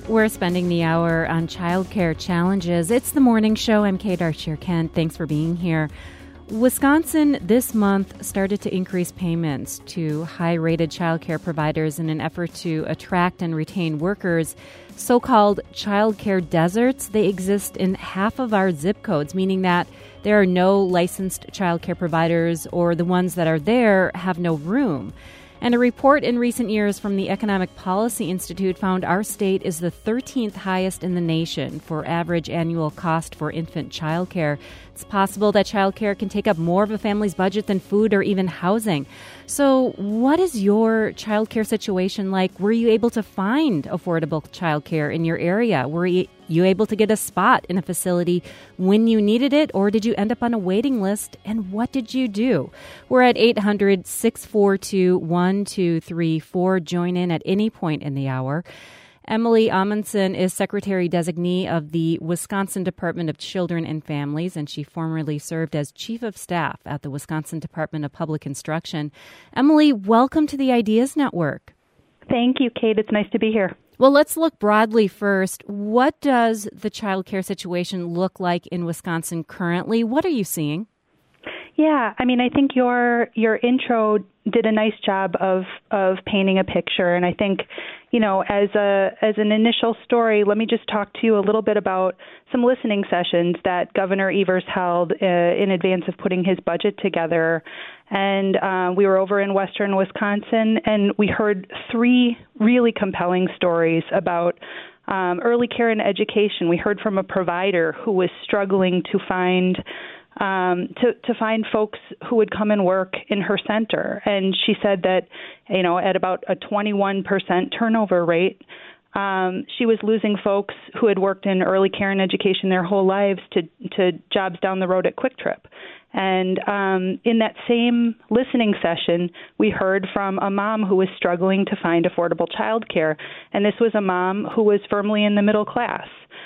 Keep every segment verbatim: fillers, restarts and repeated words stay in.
We're spending the hour on childcare challenges. It's the morning show. I'm Kate Archer-Kent. Thanks for being here. Wisconsin this month started to increase payments to high-rated childcare providers in an effort to attract and retain workers. So-called childcare deserts, they exist in half of our zip codes, meaning that there are no licensed childcare providers, or the ones that are there have no room. And a report in recent years from the Economic Policy Institute found our state is the thirteenth highest in the nation for average annual cost for infant childcare. It's possible that childcare can take up more of a family's budget than food or even housing. So what is your childcare situation like? Were you able to find affordable childcare in your area? Were you able to get a spot in a facility when you needed it, or did you end up on a waiting list? And what did you do? We're at eight hundred, six four two, one two three four. Join in at any point in the hour. Emily Amundson is Secretary Designee of the Wisconsin Department of Children and Families, and she formerly served as Chief of Staff at the Wisconsin Department of Public Instruction. Emily, welcome to the Ideas Network. Thank you, Kate. It's nice to be here. Well, let's look broadly first. What does the child care situation look like in Wisconsin currently? What are you seeing? Yeah, I mean, I think your your intro did a nice job of of painting a picture, and I think, you know, as a as an initial story, let me just talk to you a little bit about some listening sessions that Governor Evers held uh, in advance of putting his budget together. And uh, we were over in western Wisconsin, and we heard three really compelling stories about um, early care and education. We heard from a provider who was struggling to find Um, to, to find folks who would come and work in her center. And she said that, you know, at about a twenty-one percent turnover rate, um, she was losing folks who had worked in early care and education their whole lives to, to jobs down the road at Quick Trip. And um, in that same listening session, we heard from a mom who was struggling to find affordable childcare. And this was a mom who was firmly in the middle class.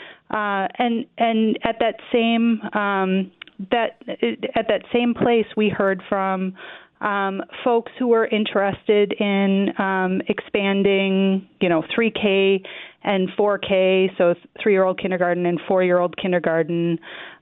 Uh, and, and at that same um, That at that same place, we heard from um, folks who were interested in um, expanding, you know, three K and four K, so three-year-old kindergarten and four-year-old kindergarten,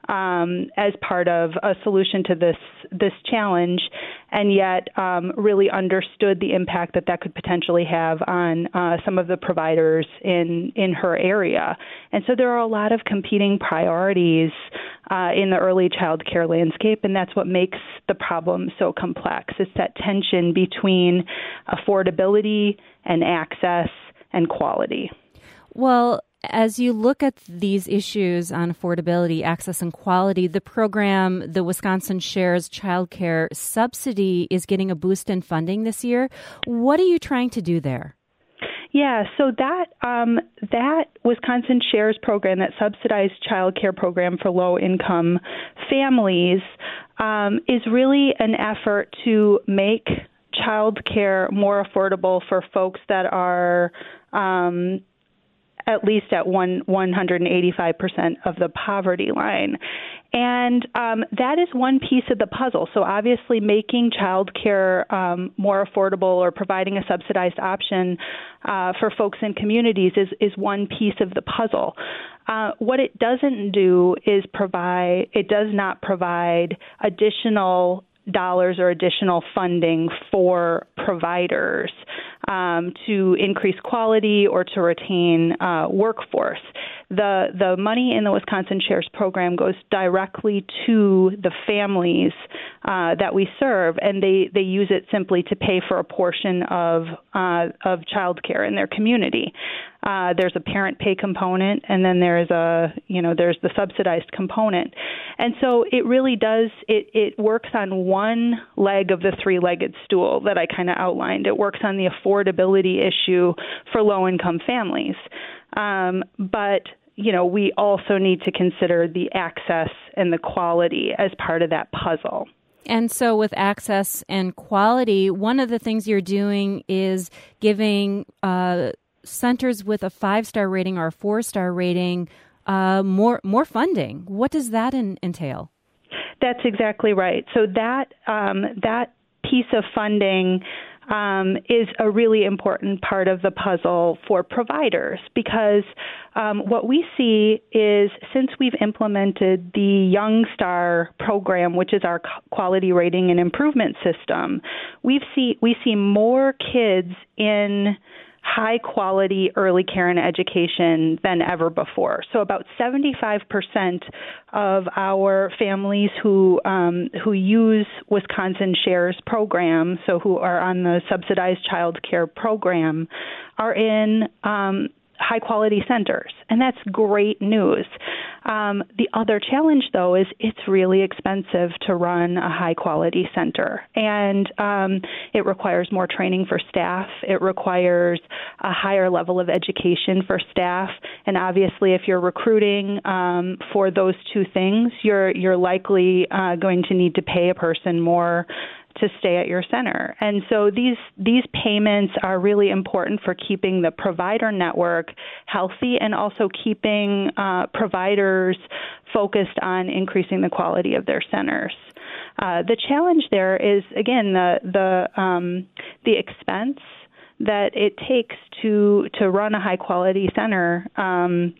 um, as part of a solution to this this challenge, and yet um, really understood the impact that that could potentially have on uh, some of the providers in in her area. And so there are a lot of competing priorities uh, in the early child care landscape, and that's what makes the problem so complex. It's that tension between affordability and access and quality. Well, as you look at these issues on affordability, access, and quality, the program, the Wisconsin Shares Child Care Subsidy, is getting a boost in funding this year. What are you trying to do there? Yeah, so that um, that Wisconsin Shares program, that subsidized child care program for low-income families, um, is really an effort to make child care more affordable for folks that are um, at least at one, one hundred eighty-five percent of the poverty line. And um, that is one piece of the puzzle. So obviously making childcare um, more affordable or providing a subsidized option uh, for folks in communities is, is one piece of the puzzle. Uh, what it doesn't do is provide, it does not provide additional dollars or additional funding for providers um, to increase quality or to retain uh, workforce. The the money in the Wisconsin Shares program goes directly to the families uh, that we serve, and they, they use it simply to pay for a portion of uh, of childcare in their community. Uh, there's a parent pay component, and then there's a you know there's the subsidized component, and so it really does it it works on one leg of the three-legged stool that I kind of outlined. It works on the affordability issue for low-income families, um, but you know, we also need to consider the access and the quality as part of that puzzle. And so with access and quality, one of the things you're doing is giving uh, centers with a five-star rating or a four-star rating uh, more more funding. What does that in, entail? That's exactly right. So that um, that piece of funding um, is a really important part of the puzzle for providers, because um, what we see is, since we've implemented the Young Star program, which is our quality rating and improvement system, we've see we see more kids in high-quality early care and education than ever before. So about seventy-five percent of our families who um, who use Wisconsin Shares program, so who are on the subsidized child care program, are in um, high-quality centers, and that's great news. Um, the other challenge, though, is it's really expensive to run a high-quality center, and um, it requires more training for staff. It requires a higher level of education for staff, and obviously, if you're recruiting um, for those two things, you're you're likely uh, going to need to pay a person more to stay at your center. And so these these payments are really important for keeping the provider network healthy, and also keeping uh, providers focused on increasing the quality of their centers. Uh, the challenge there is, again, the the um, the expense that it takes to to run a high quality center um,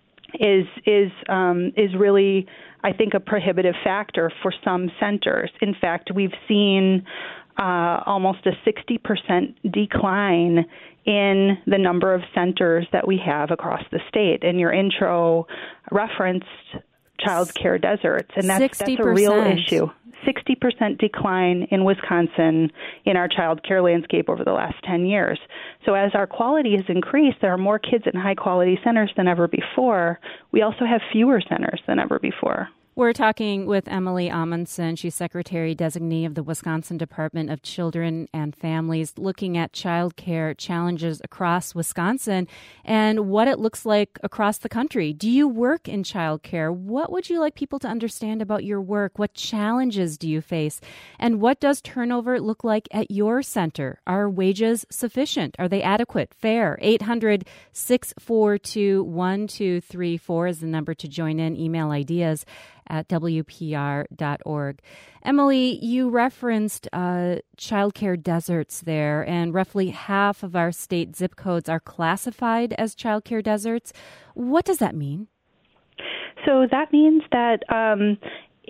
is is um, is really, I think, a prohibitive factor for some centers. In fact, we've seen uh, almost a sixty percent decline in the number of centers that we have across the state. And your intro referenced child care deserts, and that's, that's a real issue. sixty percent decline in Wisconsin in our child care landscape over the last ten years. So as our quality has increased, there are more kids in high-quality centers than ever before. We also have fewer centers than ever before. We're talking with Emily Amundson. She's Secretary Designee of the Wisconsin Department of Children and Families, looking at child care challenges across Wisconsin and what it looks like across the country. Do you work in child care? What would you like people to understand about your work? What challenges do you face? And what does turnover look like at your center? Are wages sufficient? Are they adequate, fair? eight hundred, six four two, one two three four is the number to join in. Email ideas at W P R dot org. Emily, you referenced uh, child care deserts there, and roughly half of our state zip codes are classified as child care deserts. What does that mean? So that means that um,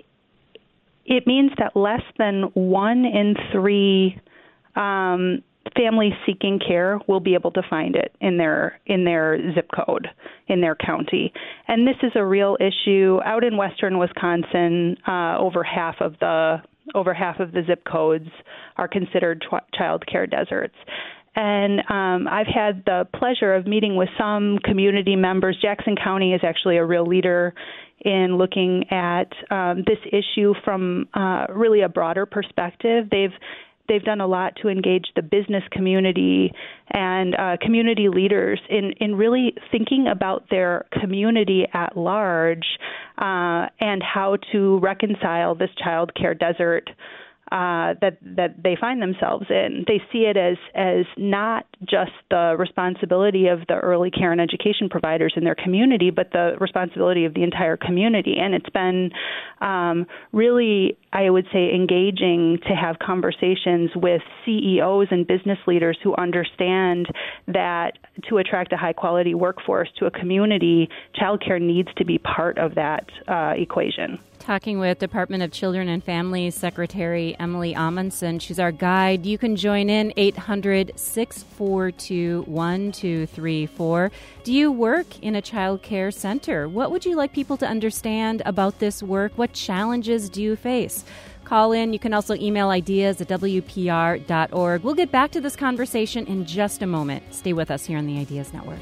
it means that less than one in three um, families seeking care will be able to find it in their in their zip code, in their county. And this is a real issue. Out in western Wisconsin, uh, over half of the over half of the zip codes are considered ch- child care deserts. And um, I've had the pleasure of meeting with some community members. Jackson County is actually a real leader in looking at um, this issue from uh, really a broader perspective. They've They've done a lot to engage the business community and uh, community leaders in, in really thinking about their community at large uh, and how to reconcile this child care desert uh, that that they find themselves in. They see it as as not just the responsibility of the early care and education providers in their community, but the responsibility of the entire community. And it's been um, really, I would say, engaging to have conversations with C E Os and business leaders who understand that to attract a high-quality workforce to a community, childcare needs to be part of that uh, equation. Talking with Department of Children and Families Secretary Emily Amundson. She's our guide. You can join in eight hundred, six four two, one two three four. Do you work in a child care center? What would you like people to understand about this work? What challenges do you face? Call in. You can also email ideas at W P R dot org. We'll get back to this conversation in just a moment. Stay with us here on the Ideas Network.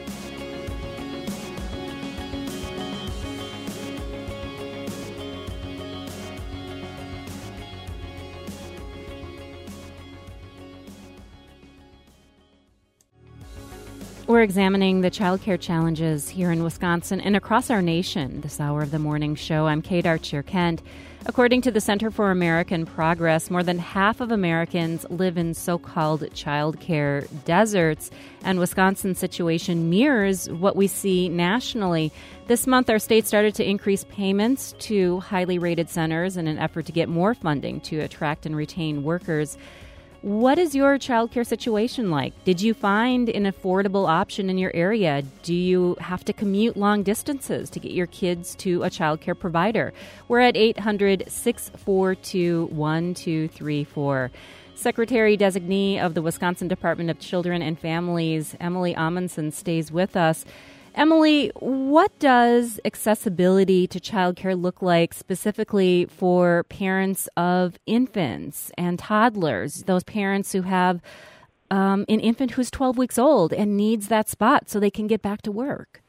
We're examining the child care challenges here in Wisconsin and across our nation this hour of the morning show. I'm Kate Archer-Kent. According to the Center for American Progress, more than half of Americans live in so-called child care deserts, and Wisconsin's situation mirrors what we see nationally. This month, our state started to increase payments to highly rated centers in an effort to get more funding to attract and retain workers. What is your childcare situation like? Did you find an affordable option in your area? Do you have to commute long distances to get your kids to a childcare provider? We're at eight hundred, six four two, one two three four. Secretary Designee of the Wisconsin Department of Children and Families, Emily Amundson, stays with us. Emily, what does accessibility to childcare look like specifically for parents of infants and toddlers, those parents who have um, an infant who's twelve weeks old and needs that spot so they can get back to work?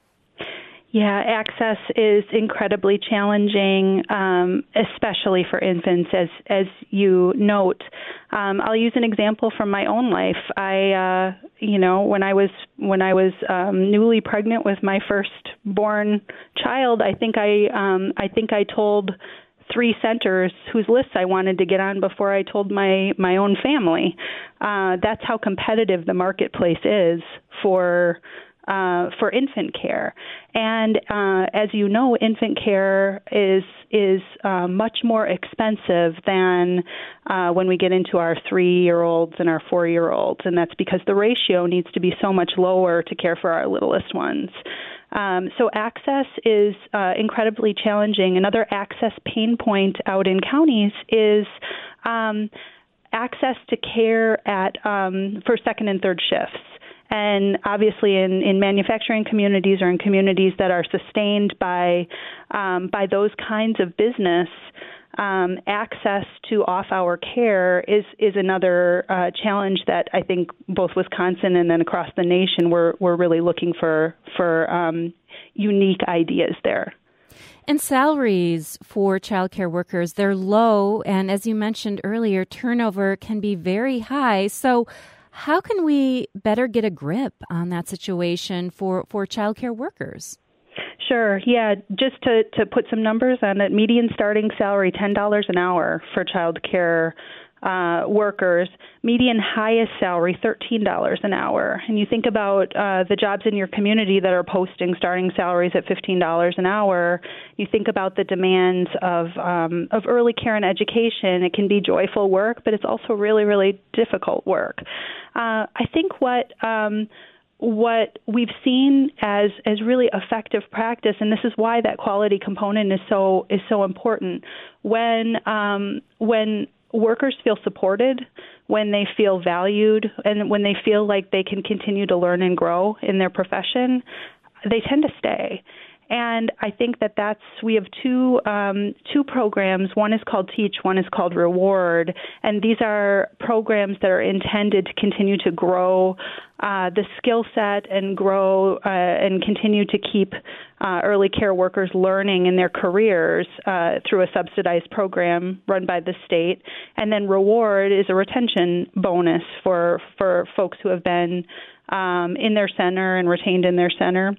Yeah, access is incredibly challenging, um, especially for infants, as as you note. Um, I'll use an example from my own life. I, uh, you know, when I was when I was um, newly pregnant with my firstborn child, I think I um, I think I told three centers whose lists I wanted to get on before I told my my own family. Uh, that's how competitive the marketplace is for. Uh, for infant care. And uh, as you know, infant care is is uh, much more expensive than uh, when we get into our three-year-olds and our four-year-olds, and that's because the ratio needs to be so much lower to care for our littlest ones. Um, so access is uh, incredibly challenging. Another access pain point out in counties is um, access to care at um, for second and third shifts. And obviously in, in manufacturing communities or in communities that are sustained by um, by those kinds of business, um, access to off-hour care is, is another uh, challenge that I think both Wisconsin and then across the nation we're, we're really looking for, for um, unique ideas there. And salaries for childcare workers, they're low. And as you mentioned earlier, turnover can be very high. So how can we better get a grip on that situation for, for childcare workers? Sure. Yeah. Just to, to put some numbers on it, median starting salary, ten dollars an hour for childcare uh, workers. Median highest salary, thirteen dollars an hour. And you think about uh, the jobs in your community that are posting starting salaries at fifteen dollars an hour. You think about the demands of um, of early care and education. It can be joyful work, but it's also really, really difficult work. Uh, I think what um, what we've seen as as really effective practice, and this is why that quality component is so is so important. When um, when workers feel supported, when they feel valued, and when they feel like they can continue to learn and grow in their profession, they tend to stay. And I think that that's, we have two um, two programs. One is called Teach, one is called Reward. And these are programs that are intended to continue to grow uh, the skill set and grow uh, and continue to keep uh, early care workers learning in their careers uh, through a subsidized program run by the state. And then Reward is a retention bonus for, for folks who have been um, in their center and retained in their center.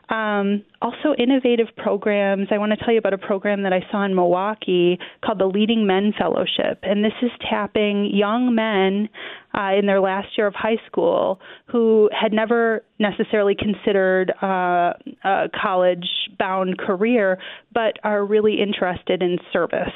Um, also innovative programs. I want to tell you about a program that I saw in Milwaukee called the Leading Men Fellowship. And this is tapping young men uh, in their last year of high school who had never necessarily considered uh, a college-bound career, but are really interested in service.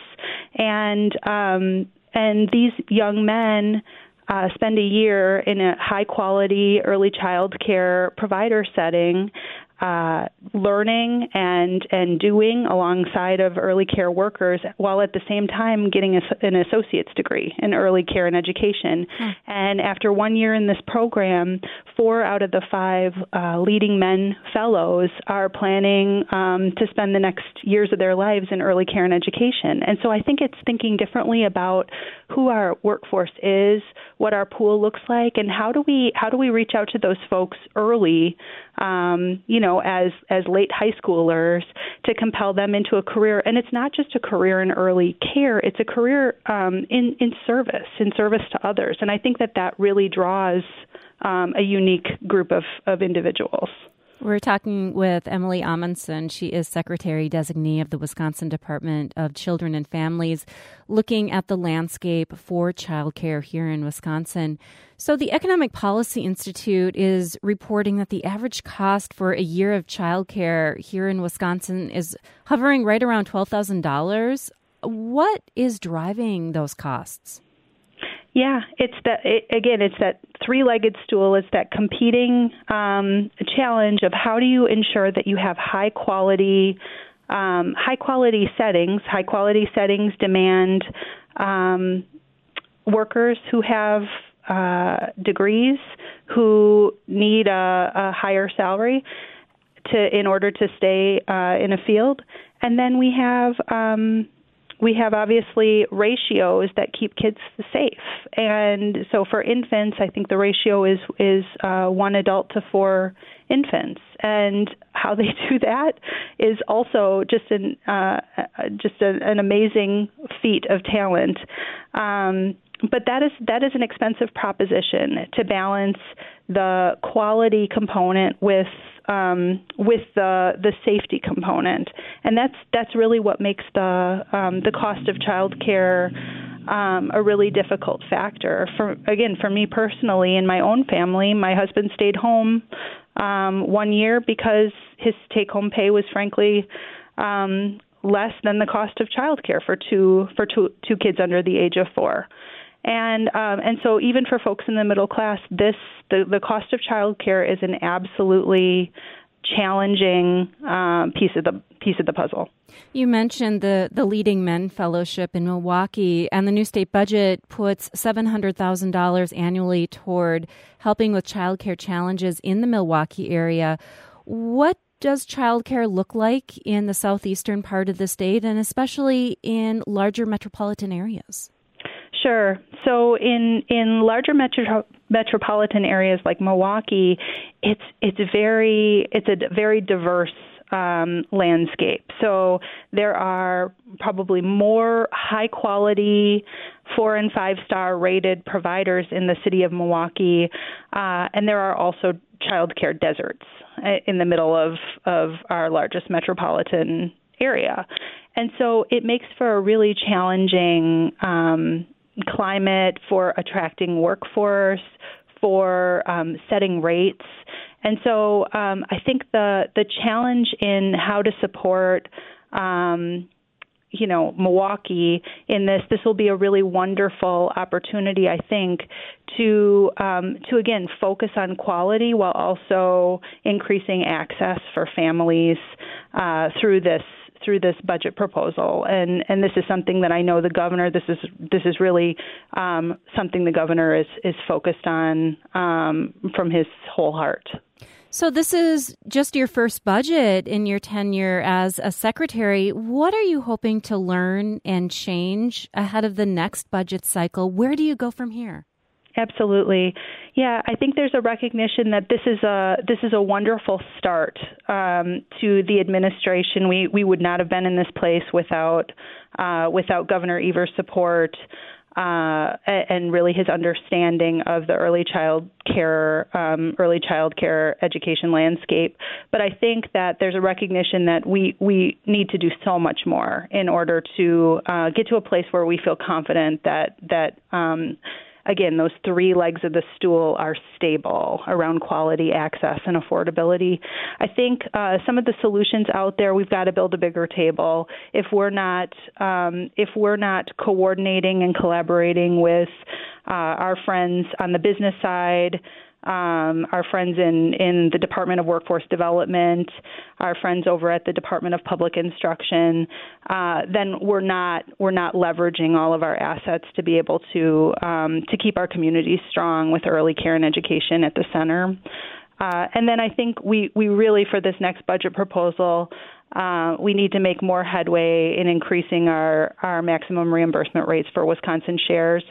And um, and these young men uh, spend a year in a high-quality early child care provider setting, Uh, learning and and doing alongside of early care workers, while at the same time getting a, an associate's degree in early care and education. Hmm. And after one year in this program, four out of the five uh, leading men fellows are planning um, to spend the next years of their lives in early care and education. And so I think it's thinking differently about who our workforce is, what our pool looks like, and how do we how do we reach out to those folks early, um, you know, as as late high schoolers, to compel them into a career. And it's not just a career in early care; it's a career um, in in service, in service to others. And I think that that really draws um, a unique group of of individuals. We're talking with Emily Amundson. She is Secretary Designee of the Wisconsin Department of Children and Families, looking at the landscape for childcare here in Wisconsin. So the Economic Policy Institute is reporting that the average cost for a year of childcare here in Wisconsin is hovering right around twelve thousand dollars. What is driving those costs? Yeah, it's that, it, again, it's that three-legged stool. It's that competing um, challenge of how do you ensure that you have high-quality um, high-quality settings. High-quality settings demand um, workers who have uh, degrees, who need a, a higher salary to in order to stay uh, in a field. And then we have um, we have obviously ratios that keep kids safe. And so for infants, I think the ratio is is uh, one adult to four infants. And how they do that is also just an uh, just a, an amazing feat of talent. Um, but that is that is an expensive proposition to balance the quality component with um, with the the safety component, and that's that's really what makes the um, the cost of childcare um, a really difficult factor. For again, for me personally, in my own family, my husband stayed home um, one year because his take-home pay was frankly um, less than the cost of childcare for two for two two kids under the age of four. And um, and so even for folks in the middle class, this the, the cost of childcare is an absolutely challenging um, piece of the piece of the puzzle. You mentioned the, the Leading Men Fellowship in Milwaukee, and the new state budget puts seven hundred thousand dollars annually toward helping with childcare challenges in the Milwaukee area. What does childcare look like in the southeastern part of the state, and especially in larger metropolitan areas? Sure. So in in larger metro, metropolitan areas like Milwaukee, it's it's very it's a very diverse um, landscape. So there are probably more high quality four and five star rated providers in the city of Milwaukee, uh, and there are also childcare deserts in the middle of of our largest metropolitan area, and so it makes for a really challenging Um, climate for attracting workforce, for um, setting rates. And so um, I think the the challenge in how to support um, you know, Milwaukee in this, this will be a really wonderful opportunity, I think, to um, to again focus on quality while also increasing access for families uh, through this through this budget proposal. And and this is something that I know the governor, this is this is really um, something the governor is, is focused on um, from his whole heart. So this is just your first budget in your tenure as a secretary. What are you hoping to learn and change ahead of the next budget cycle? Where do you go from here? Absolutely. Yeah, I think there's a recognition that this is a this is a wonderful start um, to the administration. We we would not have been in this place without uh, without Governor Evers' support uh, and really his understanding of the early child care um, early child care education landscape. But I think that there's a recognition that we we need to do so much more in order to uh, get to a place where we feel confident that that um, again, those three legs of the stool are stable around quality, access, and affordability. I think uh, some of the solutions out there, we've got to build a bigger table. If we're not, um, if we're not coordinating and collaborating with uh, our friends on the business side, Um, our friends in, in the Department of Workforce Development, our friends over at the Department of Public Instruction, uh, then we're not we're not leveraging all of our assets to be able to um, to keep our communities strong with early care and education at the center. Uh, and then I think we, we really, for this next budget proposal, Uh, we need to make more headway in increasing our, our maximum reimbursement rates for Wisconsin shares.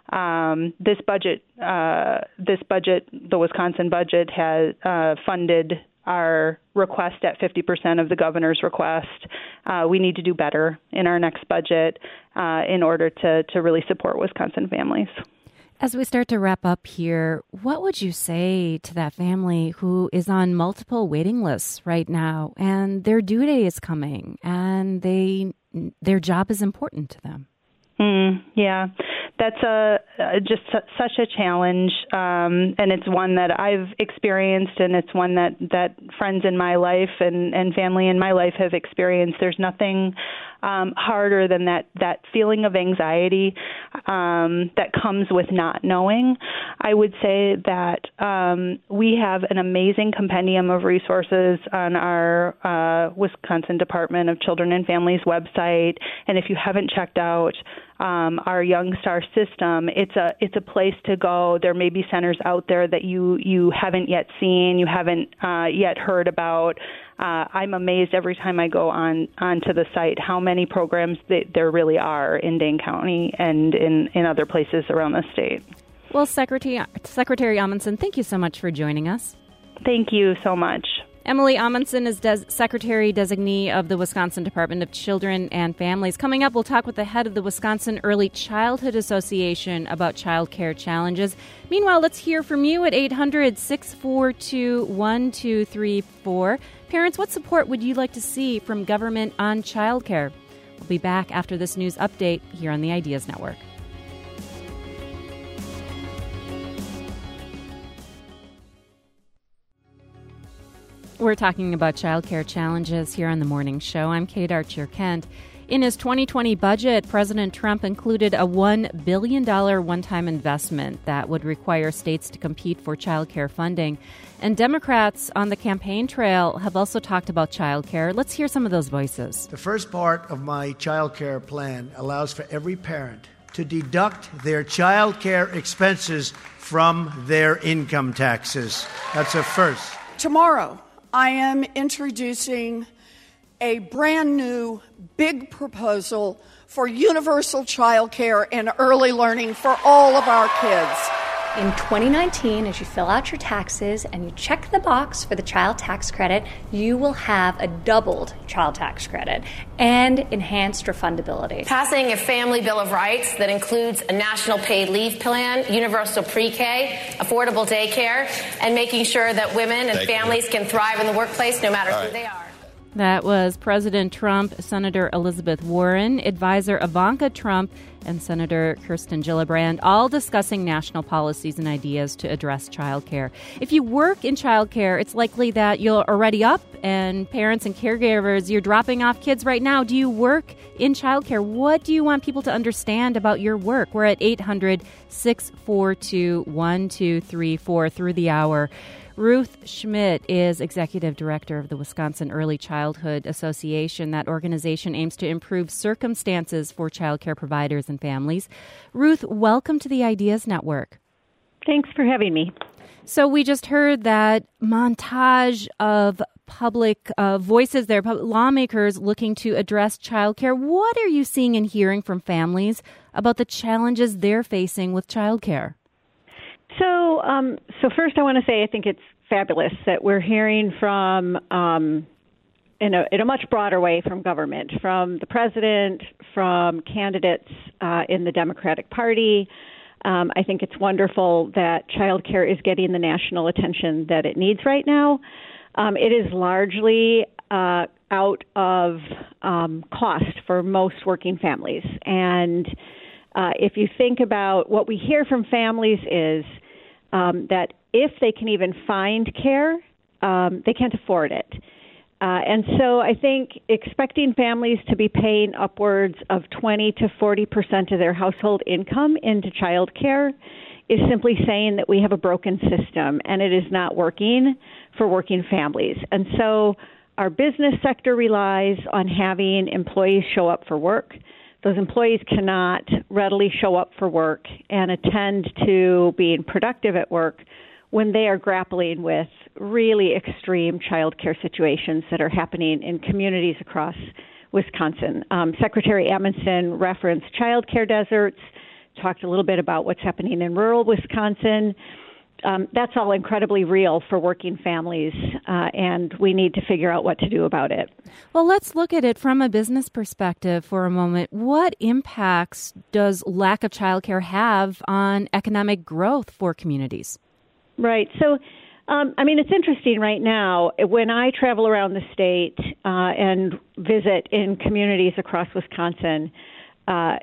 Um, this budget, uh, this budget, the Wisconsin budget has uh, funded our request at fifty percent of the governor's request. Uh, we need to do better in our next budget uh, in order to, to really support Wisconsin families. As we start to wrap up here, what would you say to that family who is on multiple waiting lists right now and their due date is coming and they their job is important to them? Mm, yeah, that's a, a just such a challenge, um, and it's one that I've experienced, and it's one that, that friends in my life and, and family in my life have experienced. There's nothing um, harder than that, that feeling of anxiety um, that comes with not knowing. I would say that um, we have an amazing compendium of resources on our uh, Wisconsin Department of Children and Families website, and if you haven't checked out Um, our Young Star system, it's a it's a place to go. There may be centers out there that you, you haven't yet seen, you haven't uh, yet heard about. Uh, I'm amazed every time I go on onto the site how many programs that there really are in Dane County and in, in other places around the state. Well, Secretary Secretary Amundson, thank you so much for joining us. Thank you so much. Emily Amundson is Des- Secretary Designee of the Wisconsin Department of Children and Families. Coming up, we'll talk with the head of the Wisconsin Early Childhood Association about child care challenges. Meanwhile, let's hear from you at eight hundred, six four two, one two three four. Parents, what support would you like to see from government on child care? We'll be back after this news update here on the Ideas Network. We're talking about child care challenges here on the morning show. I'm Kate Archer-Kent. In his twenty twenty budget, President Trump included a one billion dollars one-time investment that would require states to compete for child care funding. And Democrats on the campaign trail have also talked about child care. Let's hear some of those voices. The first part of my child care plan allows for every parent to deduct their child care expenses from their income taxes. That's a first. Tomorrow, I am introducing a brand new big proposal for universal child care and early learning for all of our kids. In twenty nineteen, as you fill out your taxes and you check the box for the child tax credit, you will have a doubled child tax credit and enhanced refundability. Passing a family bill of rights that includes a national paid leave plan, universal pre-K, affordable daycare, and making sure that women and Thank families you. can thrive in the workplace no matter right. who they are. That was President Trump, Senator Elizabeth Warren, Advisor Ivanka Trump, and Senator Kirsten Gillibrand, all discussing national policies and ideas to address child care. If you work in child care, it's likely that you're already up, and parents and caregivers, you're dropping off kids right now. Do you work in child care? What do you want people to understand about your work? We're at eight hundred, six four two, one two three four through the hour. Ruth Schmidt is Executive Director of the Wisconsin Early Childhood Association. That organization aims to improve circumstances for child care providers and families. Ruth, welcome to the Ideas Network. Thanks for having me. So we just heard that montage of public uh, voices there, public lawmakers looking to address child care. What are you seeing and hearing from families about the challenges they're facing with child care? So, um, so first I want to say I think it's fabulous that we're hearing from, um, in a in a much broader way, from government, from the president, from candidates uh, in the Democratic Party. Um, I think it's wonderful that child care is getting the national attention that it needs right now. Um, it is largely uh, out of um, cost for most working families, and uh, if you think about what we hear from families is Um, that if they can even find care, um, they can't afford it. Uh, and so I think expecting families to be paying upwards of twenty to forty percent of their household income into child care is simply saying that we have a broken system and it is not working for working families. And so our business sector relies on having employees show up for work. Those employees cannot readily show up for work and attend to being productive at work when they are grappling with really extreme child care situations that are happening in communities across Wisconsin. Um, Secretary Amundson referenced child care deserts, talked a little bit about what's happening in rural Wisconsin. Um, that's all incredibly real for working families, uh, and we need to figure out what to do about it. Well, let's look at it from a business perspective for a moment. What impacts does lack of childcare have on economic growth for communities? Right. So, um, I mean, it's interesting right now. When I travel around the state uh, and visit in communities across Wisconsin, uh,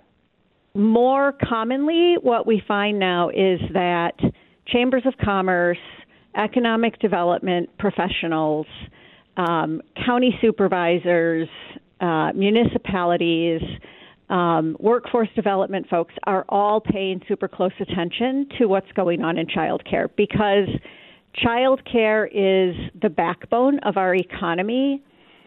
more commonly what we find now is that chambers of commerce, economic development professionals, um, county supervisors, uh, municipalities, um, workforce development folks are all paying super close attention to what's going on in childcare, because childcare is the backbone of our economy.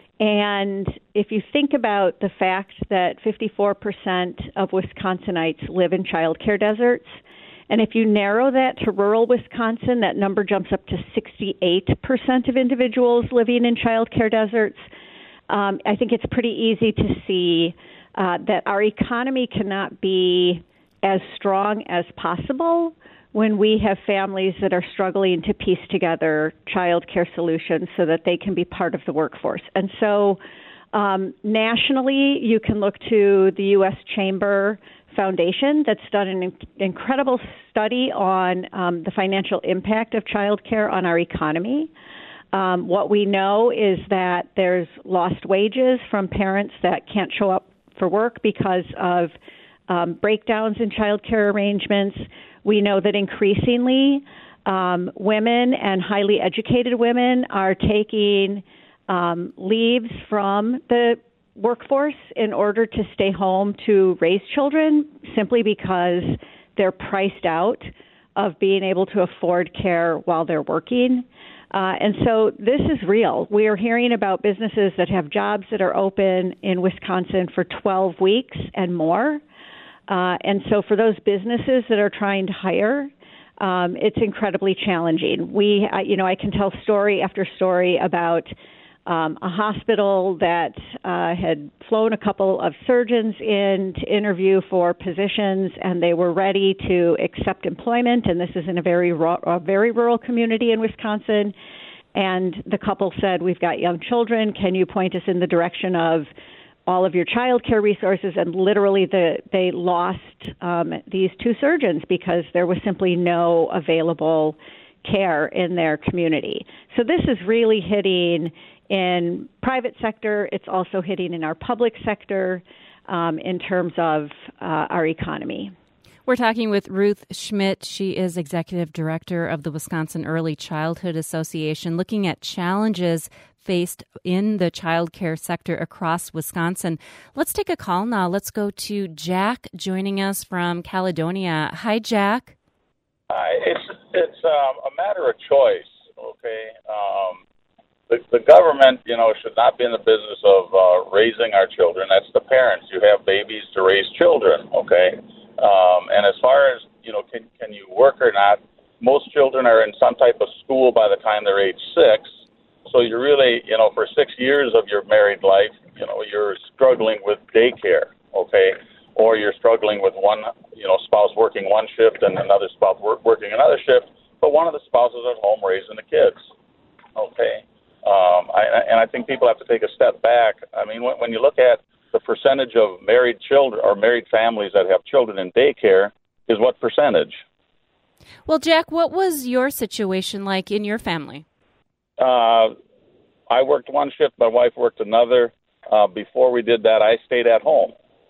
And if you think about the fact that fifty-four percent of Wisconsinites live in childcare deserts, and if you narrow that to rural Wisconsin, that number jumps up to sixty-eight percent of individuals living in childcare deserts. Um, I think it's pretty easy to see uh, that our economy cannot be as strong as possible when we have families that are struggling to piece together childcare solutions so that they can be part of the workforce. And so um, nationally, you can look to the U S Chamber Foundation that's done an in- incredible study on um, the financial impact of childcare on our economy. Um, what we know is that there's lost wages from parents that can't show up for work because of um, breakdowns in childcare arrangements. We know that increasingly um, women and highly educated women are taking um, leaves from the workforce in order to stay home to raise children, simply because they're priced out of being able to afford care while they're working. Uh, and so this is real. We are hearing about businesses that have jobs that are open in Wisconsin for twelve weeks and more. Uh, and so for those businesses that are trying to hire, um, it's incredibly challenging. We, uh, you know, I can tell story after story about um, a hospital that uh, had flown a couple of surgeons in to interview for positions, and they were ready to accept employment. And this is in a very, ru- a very rural community in Wisconsin. And the couple said, "We've got young children. Can you point us in the direction of all of your child care resources?" And literally the, they lost um, these two surgeons because there was simply no available care in their community. So this is really hitting in private sector. It's also hitting in our public sector um, in terms of uh, our economy. We're talking with Ruth Schmidt. She is Executive Director of the Wisconsin Early Childhood Association, looking at challenges faced in the child care sector across Wisconsin. Let's take a call now. Let's go to Jack joining us from Caledonia. Hi, Jack. Hi. It's it's um, a matter of choice, okay? Um, the, the government, you know, should not be in the business of uh, raising our children. That's the parents. You have babies to raise children, okay? Um, and as far as, you know, can, can you work or not, most children are in some type of school by the time they're age six. So you're really, you know, for six years of your married life, you know, you're struggling with daycare, okay? Or you're struggling with one, you know, spouse working one shift and another spouse work, working another shift, but one of the spouses is at home raising the kids, okay? Um, I, and I think people have to take a step back. I mean, when, when you look at the percentage of married children or married families that have children in daycare, is what percentage? Well, Jack, what was your situation like in your family? Uh, I worked one shift, my wife worked another. Uh, before we did that, I stayed at home,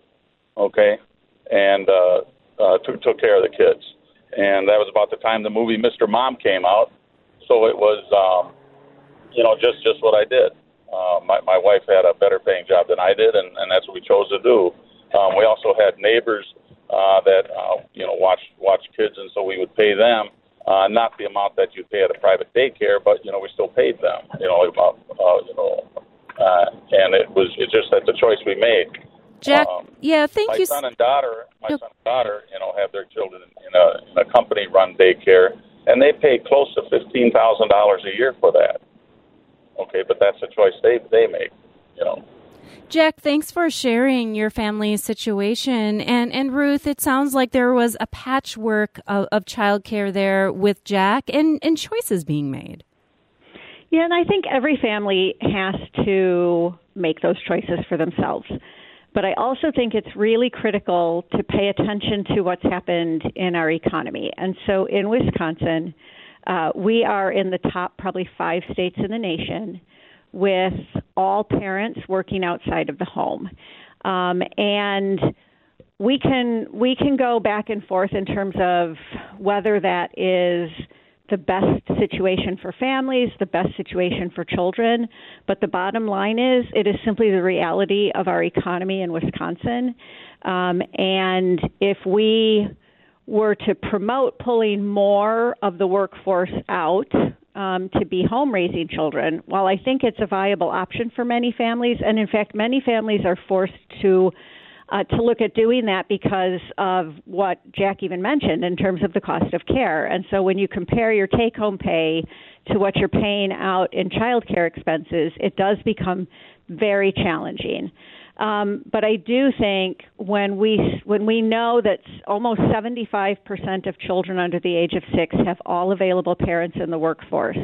okay, and uh, uh, took, took care of the kids. And that was about the time the movie Mister Mom came out, so it was, um, you know, just, just what I did. Uh, my, my wife had a better paying job than I did, and, and that's what we chose to do. Um, we also had neighbors uh, that, uh, you know, watched watch kids, and so we would pay them. Uh, not the amount that you'd pay at a private daycare, but, you know, we still paid them, you know, about, uh, you know, uh, and it was it's just that the choice we made. Jack, um, yeah, thank my you. My son and daughter, my son and daughter, you know, have their children in a, in a company-run daycare, and they pay close to fifteen thousand dollars a year for that. Okay, but that's a choice they they make, you know. Jack, thanks for sharing your family's situation. And and Ruth, it sounds like there was a patchwork of, of childcare there with Jack and, and choices being made. Yeah, and I think every family has to make those choices for themselves. But I also think it's really critical to pay attention to what's happened in our economy. And so in Wisconsin, uh, we are in the top probably five states in the nation with all parents working outside of the home. Um, and we can we can go back and forth in terms of whether that is the best situation for families, the best situation for children. But the bottom line is it is simply the reality of our economy in Wisconsin. Um, and if we were to promote pulling more of the workforce out um, to be home raising children, while I think it's a viable option for many families, and in fact, many families are forced to Uh, to look at doing that because of what Jack even mentioned in terms of the cost of care. And so when you compare your take-home pay to what you're paying out in child care expenses, it does become very challenging. Um, but I do think when we when we know that almost seventy-five percent of children under the age of six have all available parents in the workforce,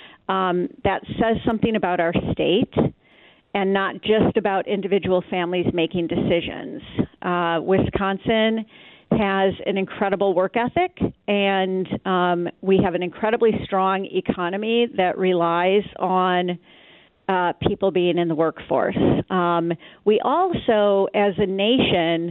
um, that says something about our state and not just about individual families making decisions. Uh, Wisconsin has an incredible work ethic, and um, we have an incredibly strong economy that relies on uh, people being in the workforce. Um, we also, as a nation,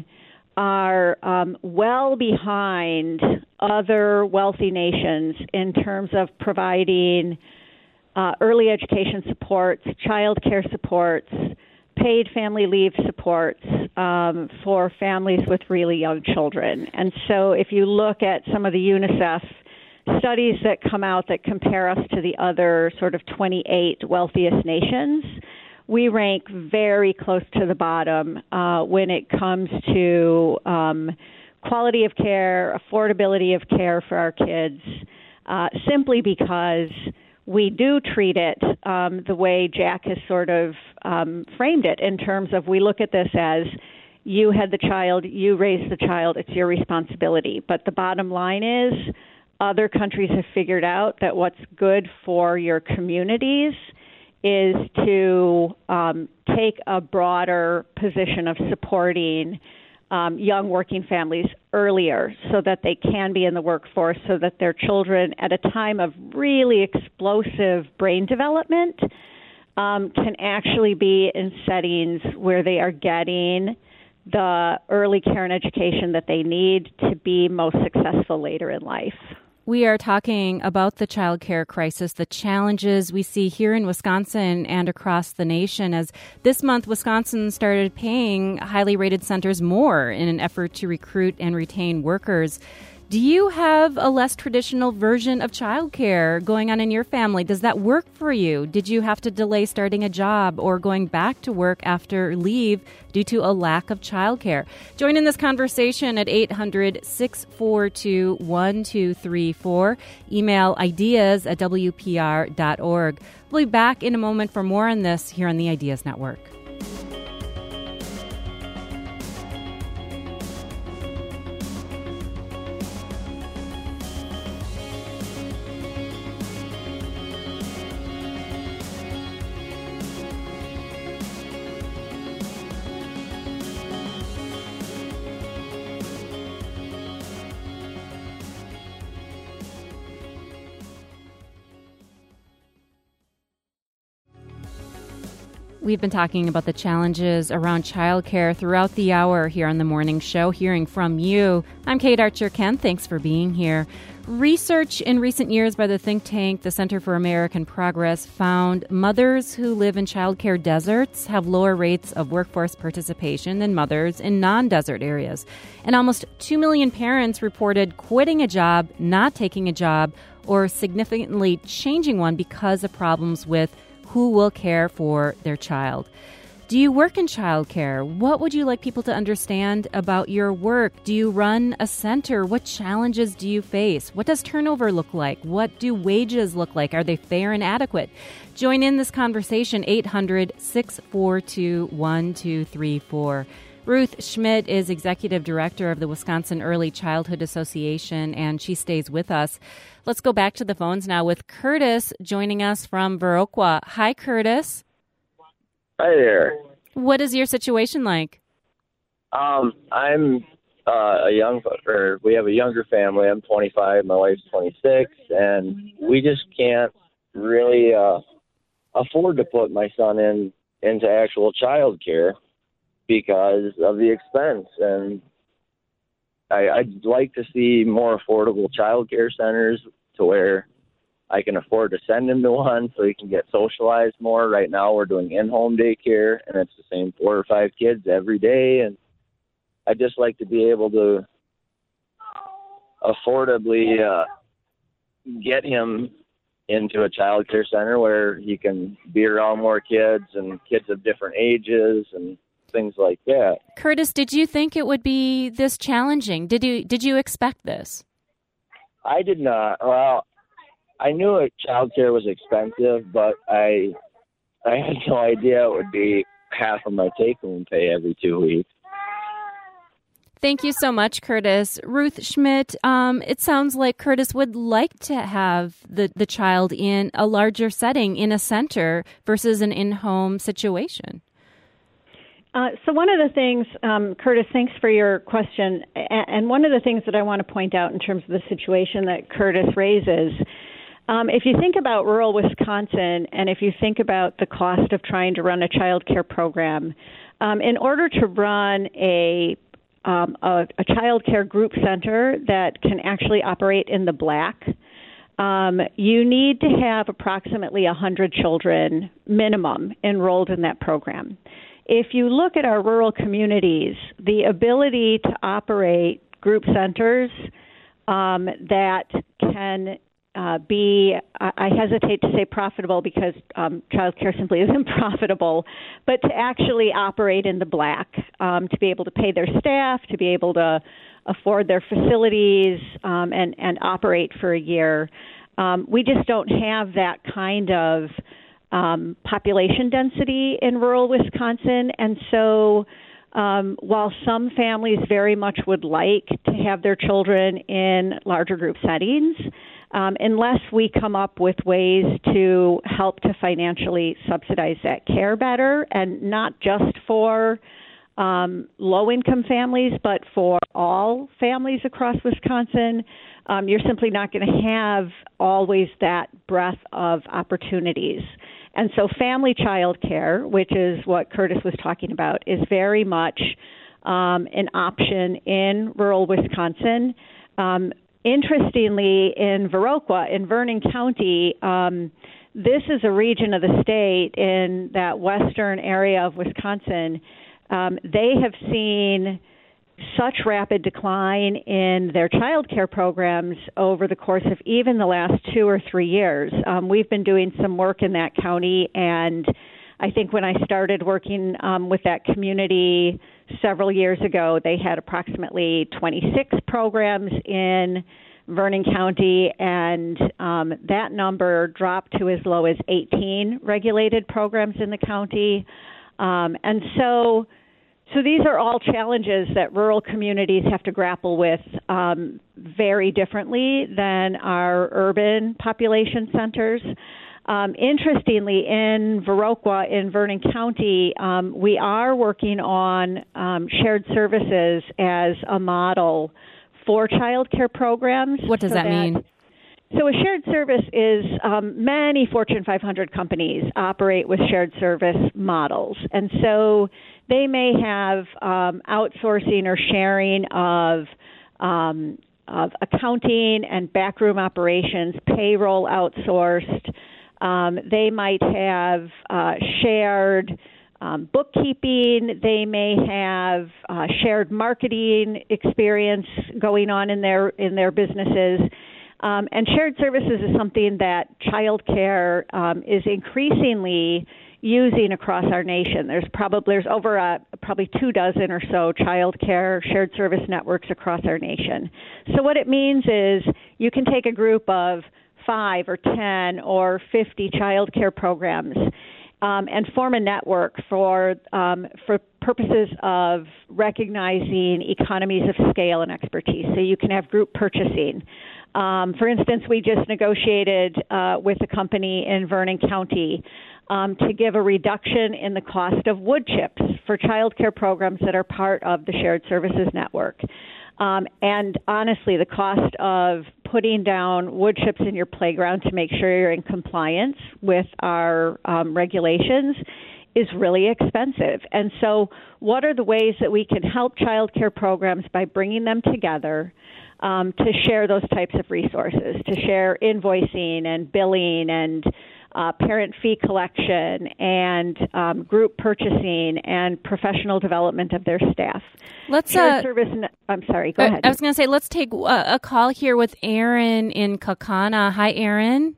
are um, well behind other wealthy nations in terms of providing Uh, early education supports, child care supports, paid family leave supports um, for families with really young children. And so if you look at some of the UNICEF studies that come out that compare us to the other sort of twenty-eight wealthiest nations, we rank very close to the bottom uh, when it comes to um, quality of care, affordability of care for our kids, uh, simply because we do treat it um, the way Jack has sort of um, framed it in terms of we look at this as you had the child, you raised the child, it's your responsibility. But the bottom line is other countries have figured out that what's good for your communities is to um, take a broader position of supporting Um, young working families earlier so that they can be in the workforce, so that their children at a time of really explosive brain development um, can actually be in settings where they are getting the early care and education that they need to be most successful later in life. We are talking about the child care crisis, the challenges we see here in Wisconsin and across the nation. As this month, Wisconsin started paying highly rated centers more in an effort to recruit and retain workers. Do you have a less traditional version of childcare going on in your family? Does that work for you? Did you have to delay starting a job or going back to work after leave due to a lack of childcare? Join in this conversation at eight hundred, six four two, one two three four. Email ideas at w p r dot org. We'll be back in a moment for more on this here on the Ideas Network. We've been talking about the challenges around childcare throughout the hour here on the morning show, hearing from you. I'm Kate Archer-Kent. Thanks for being here. Research in recent years by the think tank, the Center for American Progress, found mothers who live in childcare deserts have lower rates of workforce participation than mothers in non-desert areas. And almost two million parents reported quitting a job, not taking a job, or significantly changing one because of problems with who will care for their child. Do you work in childcare? What would you like people to understand about your work? Do you run a center? What challenges do you face? What does turnover look like? What do wages look like? Are they fair and adequate? Join in this conversation, eight hundred, six four two, one two three four. Ruth Schmidt is Executive Director of the Wisconsin Early Childhood Association, and she stays with us. Let's go back to the phones now with Curtis joining us from Viroqua. Hi, Curtis. Hi there. What is your situation like? Um, I'm uh, a young, or we have a younger family. I'm twenty-five, my wife's twenty-six, and we just can't really uh, afford to put my son in into actual child care because of the expense. And I, I'd like to see more affordable child care centers to where I can afford to send him to one so he can get socialized more. Right now we're doing in-home daycare, and it's the same four or five kids every day. And I'd just like to be able to affordably uh, get him into a child care center where he can be around more kids and kids of different ages and things like that. Curtis, did you think it would be this challenging? Did you did you expect this? I did not. Well, I knew child care was expensive, but I I had no idea it would be half of my take-home pay every two weeks. Thank you so much, Curtis. Ruth Schmidt, um, it sounds like Curtis would like to have the, the child in a larger setting, in a center, versus an in-home situation. Uh, so one of the things, um, Curtis, thanks for your question. And one of the things that I want to point out in terms of the situation that Curtis raises, um, if you think about rural Wisconsin and if you think about the cost of trying to run a child care program, um, in order to run a Um, a, a child care group center that can actually operate in the black, um, you need to have approximately one hundred children minimum enrolled in that program. If you look at our rural communities, the ability to operate group centers um, that can Uh, be, I hesitate to say profitable because um, child care simply isn't profitable, but to actually operate in the black, um, to be able to pay their staff, to be able to afford their facilities um, and, and operate for a year. Um, we just don't have that kind of um, population density in rural Wisconsin. And so um, while some families very much would like to have their children in larger group settings, Um, unless we come up with ways to help to financially subsidize that care better, and not just for um, low-income families, but for all families across Wisconsin, um, you're simply not going to have always that breadth of opportunities. And so family child care, which is what Curtis was talking about, is very much um, an option in rural Wisconsin. Um, Interestingly, in Viroqua, in Vernon County, um, this is a region of the state in that western area of Wisconsin. Um, they have seen such rapid decline in their child care programs over the course of even the last two or three years. Um, we've been doing some work in that county, and I think when I started working um, with that community several years ago, they had approximately twenty-six programs in Vernon County, and um, that number dropped to as low as eighteen regulated programs in the county. Um, and so, so these are all challenges that rural communities have to grapple with um, very differently than our urban population centers. Um, interestingly, in Viroqua, in Vernon County, um, we are working on um, shared services as a model for child care programs. What does so that, that mean? So a shared service is um, many Fortune five hundred companies operate with shared service models. And so they may have um, outsourcing or sharing of um, of accounting and backroom operations, payroll outsourced. Um, they might have uh, shared um, bookkeeping. They may have uh, shared marketing experience going on in their in their businesses. Um, and shared services is something that childcare um, is increasingly using across our nation. There's probably there's over a, probably two dozen or so childcare shared service networks across our nation. So what it means is you can take a group of five or ten or fifty child care programs um, and form a network for um, for purposes of recognizing economies of scale and expertise. So you can have group purchasing. Um, for instance, we just negotiated uh, with a company in Vernon County um, to give a reduction in the cost of wood chips for child care programs that are part of the shared services network. Um, and honestly, the cost of putting down wood chips in your playground to make sure you're in compliance with our um, regulations is really expensive. And so what are the ways that we can help child care programs by bringing them together, um, to share those types of resources, to share invoicing and billing and uh, parent fee collection and um, group purchasing and professional development of their staff. Let's. Shared uh, service. I'm sorry. Go I, ahead. I was going to say, let's take a, a call here with Aaron in Kaukauna. Hi, Aaron.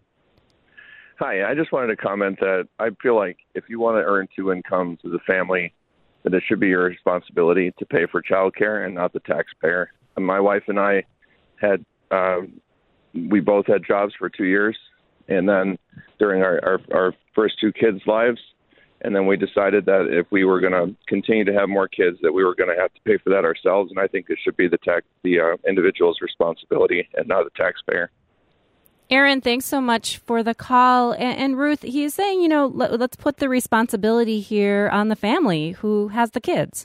Hi. I just wanted to comment that I feel like if you want to earn two incomes as a family, that it should be your responsibility to pay for childcare and not the taxpayer. And my wife and I had, uh, we both had jobs for two years. And then during our, our, our first two kids' lives, and then we decided that if we were going to continue to have more kids, that we were going to have to pay for that ourselves. And I think it should be the tax, the uh, individual's responsibility and not the taxpayer. Aaron, thanks so much for the call. And, and Ruth, he's saying, you know, let, let's put the responsibility here on the family who has the kids.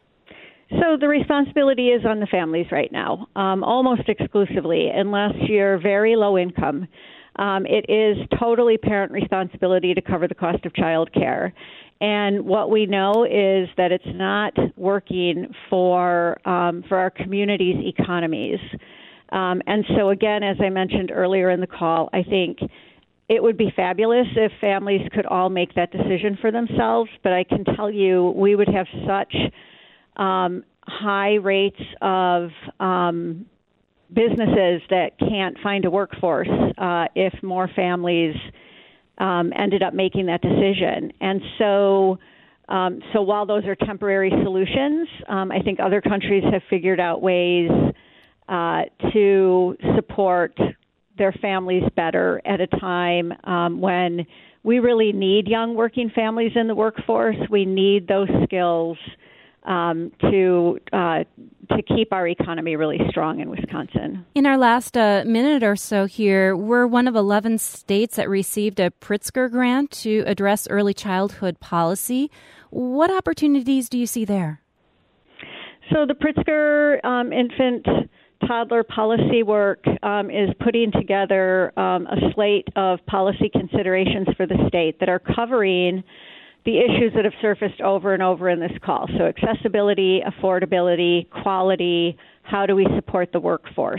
So the responsibility is on the families right now, um, almost exclusively, unless you're very low income. Um, it is totally parent responsibility to cover the cost of child care. And what we know is that it's not working for um, for our communities' economies. Um, and so, again, as I mentioned earlier in the call, I think it would be fabulous if families could all make that decision for themselves. But I can tell you we would have such um, high rates of um businesses that can't find a workforce uh, if more families um, ended up making that decision. And so um, so while those are temporary solutions, um, I think other countries have figured out ways uh, to support their families better at a time um, when we really need young working families in the workforce. We need those skills Um, to uh, to keep our economy really strong in Wisconsin. In our last uh, minute or so here, we're one of eleven states that received a Pritzker grant to address early childhood policy. What opportunities do you see there? So the Pritzker um, infant toddler policy work um, is putting together um, a slate of policy considerations for the state that are covering the issues that have surfaced over and over in this call. So accessibility, affordability, quality, how do we support the workforce?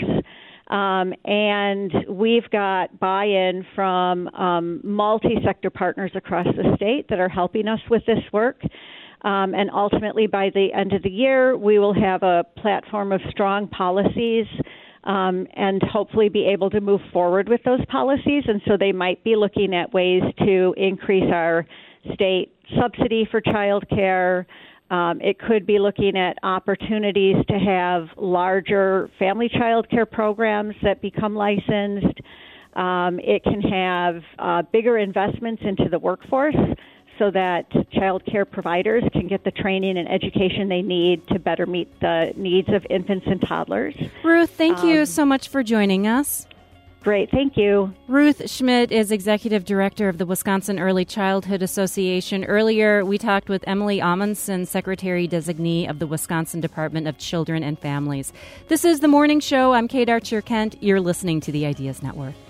Um, and we've got buy-in from um, multi-sector partners across the state that are helping us with this work. Um, and ultimately, by the end of the year, we will have a platform of strong policies um, and hopefully be able to move forward with those policies. And so they might be looking at ways to increase our state subsidy for child care. Um, it could be looking at opportunities to have larger family child care programs that become licensed. Um, it can have uh, bigger investments into the workforce so that child care providers can get the training and education they need to better meet the needs of infants and toddlers. Ruth, thank um, you so much for joining us. Great, thank you. Ruth Schmidt is Executive Director of the Wisconsin Early Childhood Association. Earlier, we talked with Emily Amundsen, Secretary-Designee of the Wisconsin Department of Children and Families. This is The Morning Show. I'm Kate Archer-Kent. You're listening to the Ideas Network.